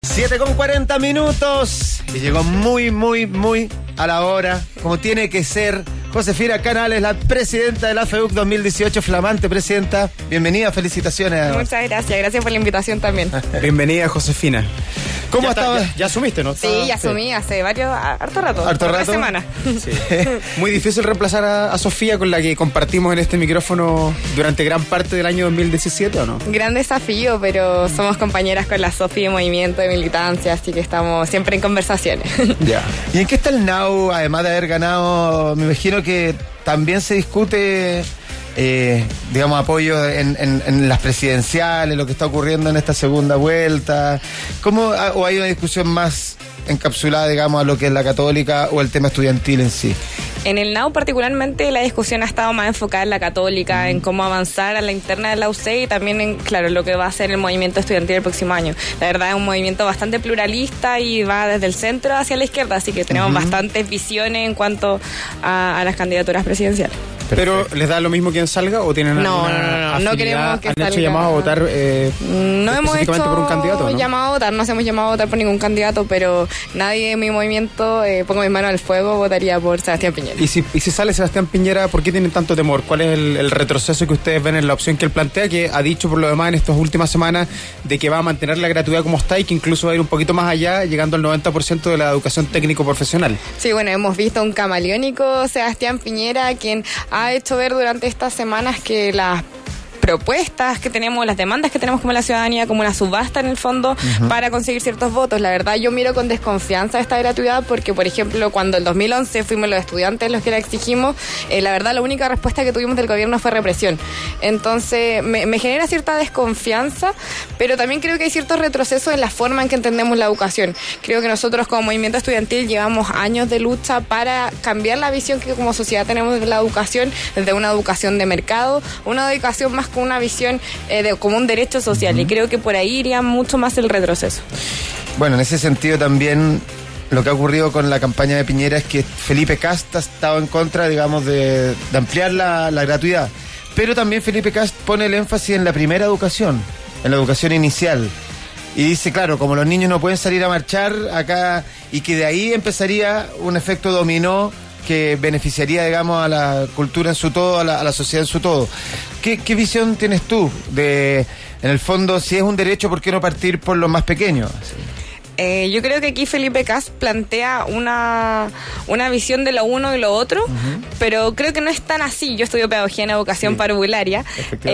7:40 y llegó muy a la hora, como tiene que ser. Josefina Canales, la presidenta de la FEUC 2018, flamante presidenta. Bienvenida, felicitaciones. Muchas gracias por la invitación también. Bienvenida, Josefina. ¿Cómo estabas? Ya asumiste, ¿no? Sí, ya asumí hace harto rato. ¿Harto semana? Sí. Muy difícil reemplazar a Sofía, con la que compartimos en este micrófono durante gran parte del año 2017, ¿o no? Gran desafío, pero somos compañeras con la Sofi de movimiento, de militancia, así que estamos siempre en conversaciones. Ya. ¿Y en qué está el NAU, además de haber ganado? Me imagino que también se discute, apoyo en las presidenciales, lo que está ocurriendo en esta segunda vuelta. ¿Cómo, o hay una discusión más encapsulada, digamos, a lo que es la católica o el tema estudiantil en sí? En el NAU particularmente la discusión ha estado más enfocada en la católica, en cómo avanzar a la interna de la UC y también en, claro, lo que va a ser el movimiento estudiantil el próximo año. La verdad es un movimiento bastante pluralista y va desde el centro hacia la izquierda, así que tenemos bastantes visiones en cuanto a las candidaturas presidenciales. ¿Pero les da lo mismo quien salga o tienen no queremos que salga. ¿Han hecho llamado a votar no hemos hecho por un candidato, ¿no? llamado a votar, no hacemos llamado a votar por ningún candidato, pero nadie en mi movimiento, pongo mis manos al fuego, votaría por Sebastián Piñera. ¿Y si sale Sebastián Piñera, por qué tienen tanto temor? ¿Cuál es el retroceso que ustedes ven en la opción que él plantea, que ha dicho por lo demás en estas últimas semanas de que va a mantener la gratuidad como está y que incluso va a ir un poquito más allá, llegando al 90% de la educación técnico-profesional? Sí, bueno, hemos visto un camaleónico Sebastián Piñera, quien ha hecho ver durante estas semanas que las propuestas que tenemos, las demandas que tenemos como la ciudadanía, como una subasta en el fondo para conseguir ciertos votos. La verdad, yo miro con desconfianza esta gratuidad porque, por ejemplo, cuando en 2011 fuimos los estudiantes los que la exigimos, la verdad, la única respuesta que tuvimos del gobierno fue represión. Entonces, me genera cierta desconfianza, pero también creo que hay ciertos retrocesos en la forma en que entendemos la educación. Creo que nosotros como movimiento estudiantil llevamos años de lucha para cambiar la visión que como sociedad tenemos de la educación, desde una educación de mercado, una educación más con una visión como un derecho social, y creo que por ahí iría mucho más el retroceso. Bueno, en ese sentido también lo que ha ocurrido con la campaña de Piñera es que Felipe Kast ha estado en contra, digamos, de ampliar la gratuidad, pero también Felipe Kast pone el énfasis en la primera educación, en la educación inicial, y dice, claro, como los niños no pueden salir a marchar acá, y que de ahí empezaría un efecto dominó que beneficiaría, digamos, a la cultura en su todo, a la sociedad en su todo. ¿Qué visión tienes tú de, en el fondo, si es un derecho, por qué no partir por los más pequeños? Yo creo que aquí Felipe Kast plantea una visión de lo uno y lo otro, pero creo que no es tan así. Yo estudio pedagogía en educación parvularia,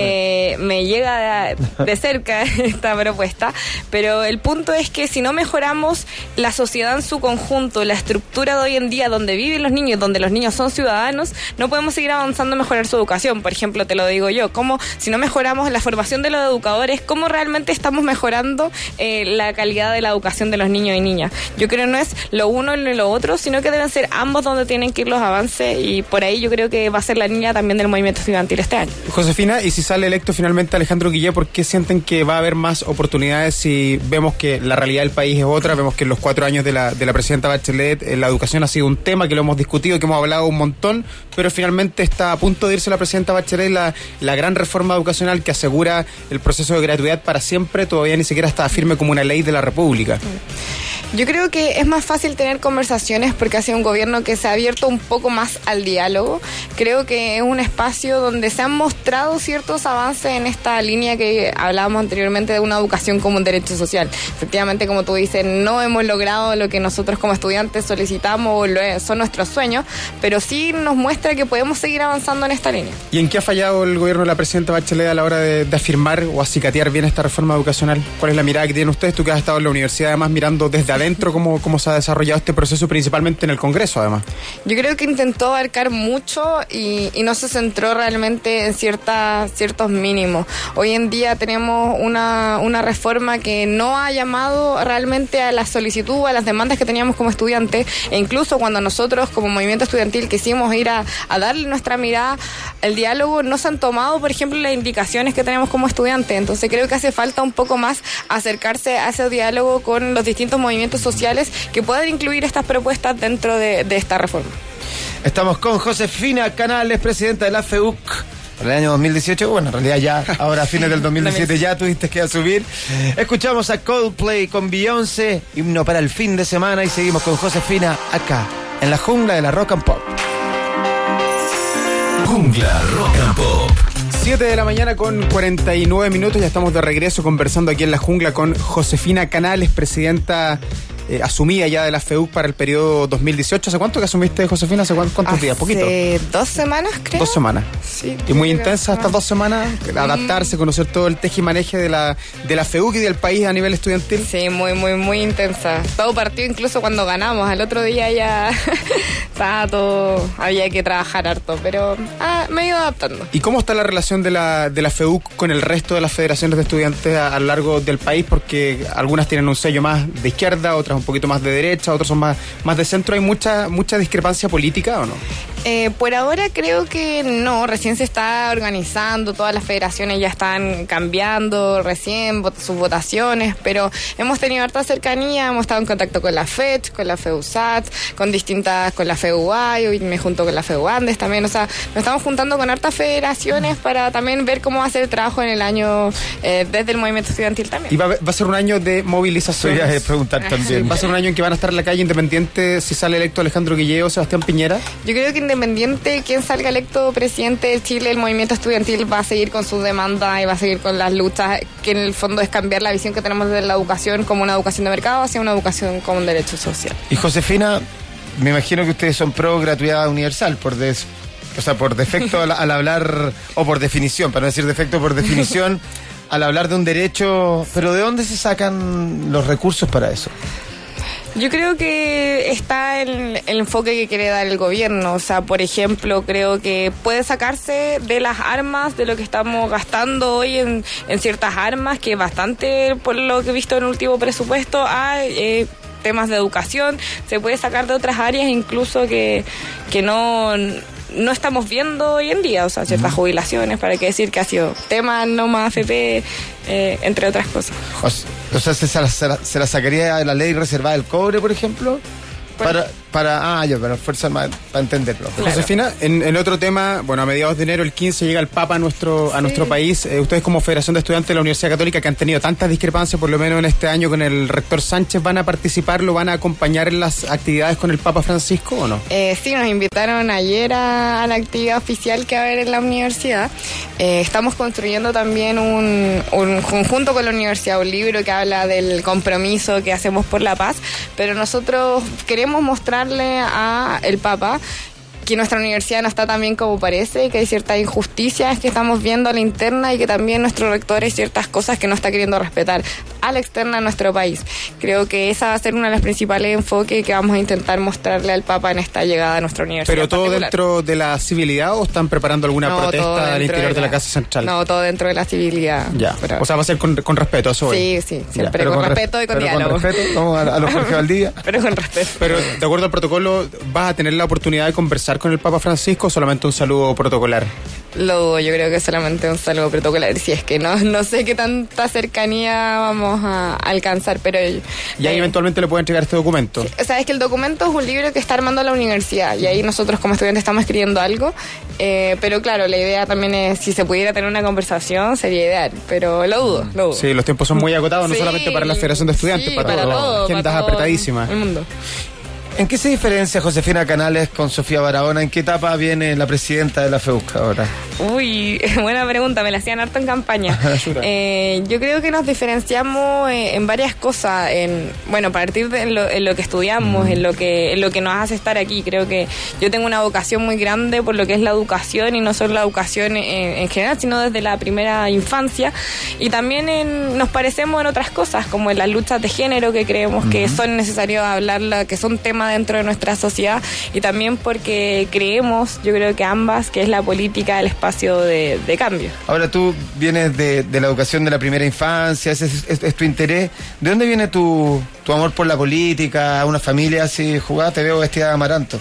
me llega de cerca esta propuesta, pero el punto es que si no mejoramos la sociedad en su conjunto, la estructura de hoy en día donde viven los niños, donde los niños son ciudadanos, no podemos seguir avanzando en mejorar su educación. Por ejemplo, te lo digo yo, como si no mejoramos la formación de los educadores, ¿cómo realmente estamos mejorando la calidad de la educación de los niños y niñas? Yo creo que no es lo uno ni lo otro, sino que deben ser ambos donde tienen que ir los avances, y por ahí yo creo que va a ser la línea también del movimiento estudiantil este año. Josefina, y si sale electo finalmente Alejandro Guillé, ¿por qué sienten que va a haber más oportunidades si vemos que la realidad del país es otra? Vemos que en los 4 años de la presidenta Bachelet la educación ha sido un tema que lo hemos discutido, que hemos hablado un montón, pero finalmente está a punto de irse la presidenta Bachelet, la gran reforma educacional que asegura el proceso de gratuidad para siempre, todavía ni siquiera está firme como una ley de la República. Yo creo que es más fácil tener conversaciones porque ha sido un gobierno que se ha abierto un poco más al diálogo. Creo que es un espacio donde se han mostrado ciertos avances en esta línea que hablábamos anteriormente de una educación como un derecho social. Efectivamente, como tú dices, no hemos logrado lo que nosotros como estudiantes solicitamos o son nuestros sueños, pero sí nos muestra que podemos seguir avanzando en esta línea. ¿Y en qué ha fallado el gobierno de la presidenta Bachelet a la hora de afirmar o acicatear bien esta reforma educacional? ¿Cuál es la mirada que tienen ustedes? Tú que has estado en la universidad, además, mirando desde adentro cómo se ha desarrollado este proceso, principalmente en el Congreso, además. Yo creo que intentó abarcar mucho y no se centró realmente en ciertos mínimos. Hoy en día tenemos una reforma que no ha llamado realmente a la solicitud, a las demandas que teníamos como estudiantes, e incluso cuando nosotros como movimiento estudiantil quisimos ir a darle nuestra mirada al diálogo, no se han tomado, por ejemplo, las indicaciones que tenemos como estudiantes. Entonces creo que hace falta un poco más acercarse a ese diálogo con los distintos movimientos sociales que puedan incluir estas propuestas dentro de esta reforma. Estamos con Josefina Canales, presidenta de la FEUC para el año 2018. Bueno, en realidad ya, ahora a fines del 2017 ya tuviste que asumir. Escuchamos a Coldplay con Beyoncé, himno para el fin de semana, y seguimos con Josefina acá, en la jungla de la Rock and Pop. Jungla Rock and Pop. 7 de la mañana con 49 minutos, ya estamos de regreso conversando aquí en la jungla con Josefina Canales, presidenta asumida ya de la FEUC para el periodo 2018. ¿Hace cuánto que asumiste, Josefina? ¿Hace cuántos días? ¿Poquito? 2 semanas, creo. 2 semanas. Sí. Y muy intensa estas 2 semanas, adaptarse, conocer todo el tejimaneje de la FEUC y del país a nivel estudiantil. Sí, muy intensa. Todo partió incluso cuando ganamos. Al otro día ya estaba todo, había que trabajar harto, pero me he ido adaptando. ¿Y cómo está la relación de la FEUC con el resto de las federaciones de estudiantes a lo largo del país? Porque algunas tienen un sello más de izquierda, otras un poquito más de derecha, otros son más de centro. ¿Hay mucha discrepancia política o no? Por ahora creo que no, recién se está organizando, todas las federaciones ya están cambiando recién sus votaciones, pero hemos tenido harta cercanía, hemos estado en contacto con la FECH, con la FEUSAT, con la FEUAI, hoy me junto con la FEUANDES también, o sea, nos estamos juntando con hartas federaciones para también ver cómo va a ser el trabajo en el año desde el movimiento estudiantil también. ¿Y va a ser un año de movilización? Voy a preguntar también. ¿Va a ser un año en que van a estar en la calle independiente si sale electo Alejandro Guillé o Sebastián Piñera? Yo creo que independiente quien salga electo presidente de Chile, el movimiento estudiantil va a seguir con sus demandas y va a seguir con las luchas, que en el fondo es cambiar la visión que tenemos de la educación como una educación de mercado hacia una educación como un derecho social. Y Josefina, me imagino que ustedes son pro gratuidad universal, por defecto al hablar, o por definición, para no decir defecto, por definición, al hablar de un derecho, pero ¿de dónde se sacan los recursos para eso? Yo creo que está el enfoque que quiere dar el gobierno. O sea, por ejemplo, creo que puede sacarse de las armas, de lo que estamos gastando hoy en ciertas armas, que bastante, por lo que he visto en el último presupuesto, hay temas de educación, se puede sacar de otras áreas incluso que no estamos viendo hoy en día, o sea, ciertas jubilaciones, para qué decir que ha sido tema no más AFP, entre otras cosas. O sea, ¿se la sacaría de la ley reservada del cobre, por ejemplo? Para Fuerza Armada, para entenderlo. Claro. Josefina, en otro tema, bueno, a mediados de enero, el 15, llega el Papa a nuestro país. Ustedes como Federación de Estudiantes de la Universidad Católica, que han tenido tantas discrepancias, por lo menos en este año, con el rector Sánchez, ¿van a participar, lo van a acompañar en las actividades con el Papa Francisco o no? Sí, nos invitaron ayer a la actividad oficial que va a haber en la universidad. Estamos construyendo también un conjunto con la universidad, un libro que habla del compromiso que hacemos por la paz, pero nosotros queremos mostrarle a el Papa que nuestra universidad no está tan bien como parece, que hay ciertas injusticias que estamos viendo a la interna y que también nuestro rector hay ciertas cosas que no está queriendo respetar a la externa de nuestro país. Creo que esa va a ser uno de los principales enfoques que vamos a intentar mostrarle al Papa en esta llegada a nuestra universidad. ¿Pero todo dentro de la civilidad o están preparando alguna protesta al interior de la Casa Central? No, todo dentro de la civilidad. Ya. O sea, va a ser con respeto, eso. Sí, siempre con respeto y con diálogo. Con respeto, vamos a los Jorge Valdivia. Pero con respeto. Pero de acuerdo al protocolo, ¿vas a tener la oportunidad de conversar con el Papa Francisco o solamente un saludo protocolar? Lo dudo, yo creo que solamente un saludo protocolar, si es que no sé qué tanta cercanía vamos a alcanzar, pero... Y ahí eventualmente le pueden entregar este documento. Sí, o sea, es que el documento es un libro que está armando la universidad y ahí nosotros como estudiantes estamos escribiendo algo, pero claro, la idea también es, si se pudiera tener una conversación sería ideal, pero lo dudo. Sí, los tiempos son muy acotados, no solamente para la Federación de Estudiantes, para todo, agendas apretadísimas. El mundo. ¿En qué se diferencia Josefina Canales con Sofía Barahona? ¿En qué etapa viene la presidenta de la FEUC ahora? Uy, buena pregunta, me la hacían harto en campaña. Yo creo que nos diferenciamos en varias cosas, a partir de lo que estudiamos, en lo que nos hace estar aquí. Creo que yo tengo una vocación muy grande por lo que es la educación, y no solo la educación en general, sino desde la primera infancia, y también nos parecemos en otras cosas, como en las luchas de género, que creemos que son necesarios hablarla, que son temas dentro de nuestra sociedad, y también porque creemos, yo creo que ambas, que es la política el espacio de cambio. Ahora tú vienes de la educación de la primera infancia, ese es tu interés. ¿De dónde viene tu amor por la política? ¿Una familia así jugada? Te veo vestida de amaranto.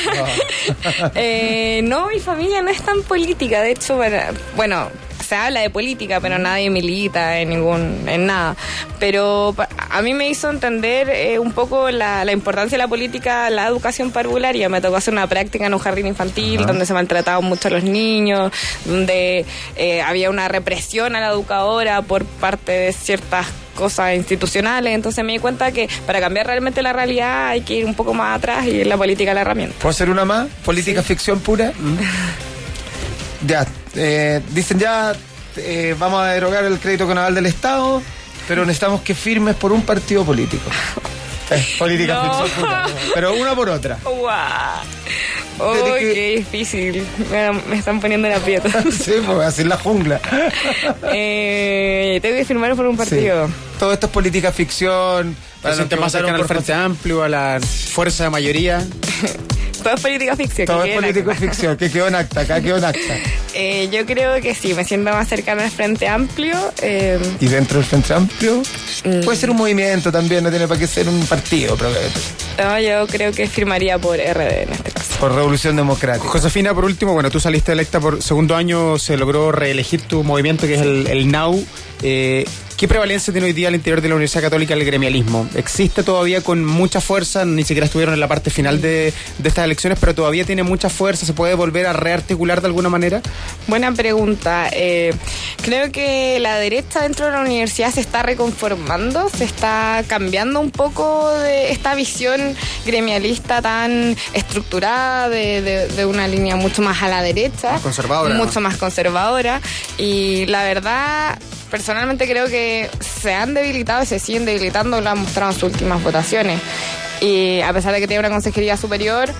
No, mi familia no es tan política, de hecho, se habla de política, pero nadie milita en nada. Pero a mí me hizo entender un poco la importancia de la política, la educación parvularia. Me tocó hacer una práctica en un jardín infantil donde se maltrataban mucho a los niños, donde había una represión a la educadora por parte de ciertas cosas institucionales. Entonces me di cuenta que para cambiar realmente la realidad hay que ir un poco más atrás y la política es la herramienta. ¿Puedo hacer una más? ¿Política ficción pura? Ya, dicen ya, vamos a derogar el crédito con aval del Estado, pero necesitamos que firmes por un partido político. Política ficción pura. Pero una por otra. ¡Guau! ¡Oh, qué difícil! Me están poniendo en aprieto. Sí, pues así en la jungla. Tengo que firmar por un partido. Sí. Todo esto es política ficción. Para los que más cercan al Frente Amplio, a la fuerza de mayoría. Todo es política ficción. Todo es política ficción, que quedó en acta, acá quedó en acta. Yo creo que sí, me siento más cercana al Frente Amplio. ¿Y dentro del Frente Amplio? Puede ser un movimiento también, no tiene para qué ser un partido, probablemente. No, yo creo que firmaría por RD en este caso. Por Revolución Democrática. Josefina, por último, bueno, tú saliste electa por segundo año, se logró reelegir tu movimiento, que es el NOW. ¿Qué prevalencia tiene hoy día al interior de la Universidad Católica el gremialismo? ¿Existe todavía con mucha fuerza? Ni siquiera estuvieron en la parte final de estas elecciones, pero todavía tiene mucha fuerza. ¿Se puede volver a rearticular de alguna manera? Buena pregunta. Creo que la derecha dentro de la universidad se está reconformando, se está cambiando un poco de esta visión gremialista tan estructurada de una línea mucho más a la derecha. Más conservadora. Mucho más conservadora. Y la verdad, personalmente creo que se han debilitado y se siguen debilitando, lo han mostrado en sus últimas votaciones. Y a pesar de que tiene una consejería superior,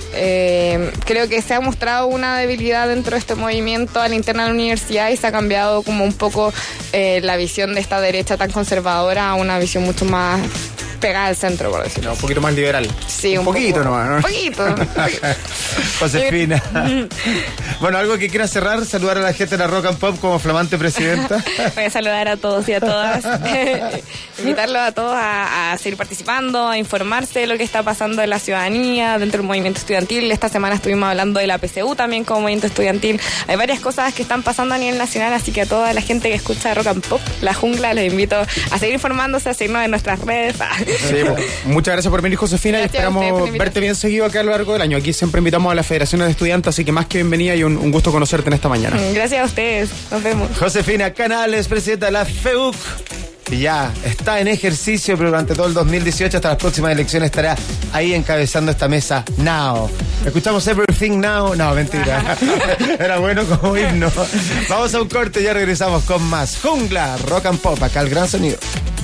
creo que se ha mostrado una debilidad dentro de este movimiento a la interna de la universidad y se ha cambiado como un poco la visión de esta derecha tan conservadora a una visión mucho más pegada al centro, por decirlo. No, un poquito más liberal. Sí, un poquito nomás, ¿no? Un poquito. Josefina. Bueno, algo que quiera cerrar, saludar a la gente de la Rock and Pop como flamante presidenta. Voy a saludar a todos y a todas. Invitarlos a todos a seguir participando, a informarse de lo que está pasando en la ciudadanía, dentro del movimiento estudiantil. Esta semana estuvimos hablando de la PCU también como movimiento estudiantil. Hay varias cosas que están pasando a nivel nacional, así que a toda la gente que escucha Rock and Pop, La Jungla, les invito a seguir informándose, a seguirnos en nuestras redes. Sí, muchas gracias por venir, Josefina, gracias, y esperamos verte bien seguido acá a lo largo del año. Aquí siempre invitamos a las federaciones de estudiantes, así que más que bienvenida y un gusto conocerte en esta mañana. Gracias a ustedes, nos vemos. Josefina Canales, presidenta de la FEUC, que ya está en ejercicio, pero durante todo el 2018 hasta las próximas elecciones estará ahí encabezando esta mesa now. Escuchamos Everything Now. No, mentira. Era bueno como himno. Vamos a un corte y ya regresamos con más Jungla Rock and Pop, acá al Gran Sonido.